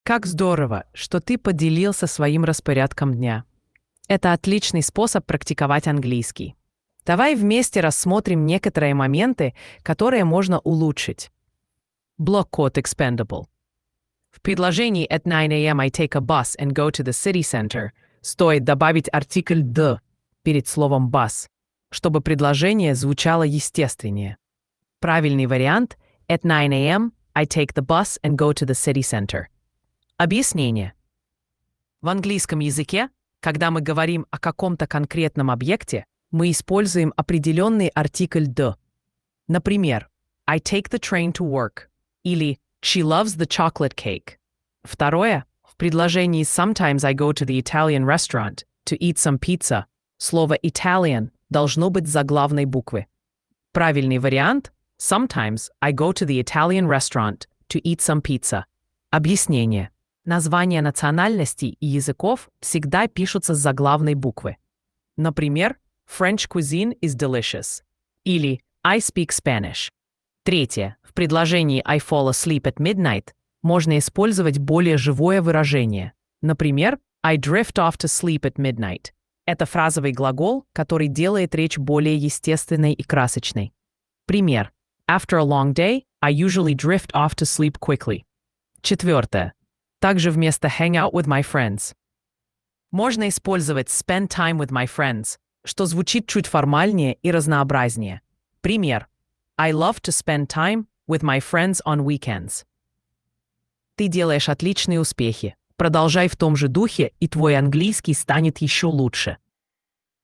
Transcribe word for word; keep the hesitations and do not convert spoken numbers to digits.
Как здорово, что ты поделился своим распорядком дня. Это отличный способ практиковать английский. Давай вместе рассмотрим некоторые моменты, которые можно улучшить. Block quote expendable. В предложении at nine a m I take a bus and go to the city center стоит добавить артикль the перед словом bus, чтобы предложение звучало естественнее. Правильный вариант at nine a m I take the bus and go to the city center. Объяснение. В английском языке, когда мы говорим о каком-то конкретном объекте, мы используем определенный артикль the. Например, I take the train to work или She loves the chocolate cake. Второе. В предложении Sometimes I go to the Italian restaurant to eat some pizza слово Italian должно быть с заглавной буквы. Правильный вариант Sometimes I go to the Italian restaurant to eat some pizza. Объяснение. Названия национальностей и языков всегда пишутся с заглавной буквы. Например, French cuisine is delicious или I speak Spanish. Третье. В предложении I fall asleep at midnight можно использовать более живое выражение. Например, I drift off to sleep at midnight. Это фразовый глагол, который делает речь более естественной и красочной. Пример. After a long day, I usually drift off to sleep quickly. Четвертое. Также вместо hang out with my friends можно использовать spend time with my friends, что звучит чуть формальнее и разнообразнее. Пример. I love to spend time with my friends on weekends. Ты делаешь отличные успехи. Продолжай в том же духе, и твой английский станет еще лучше.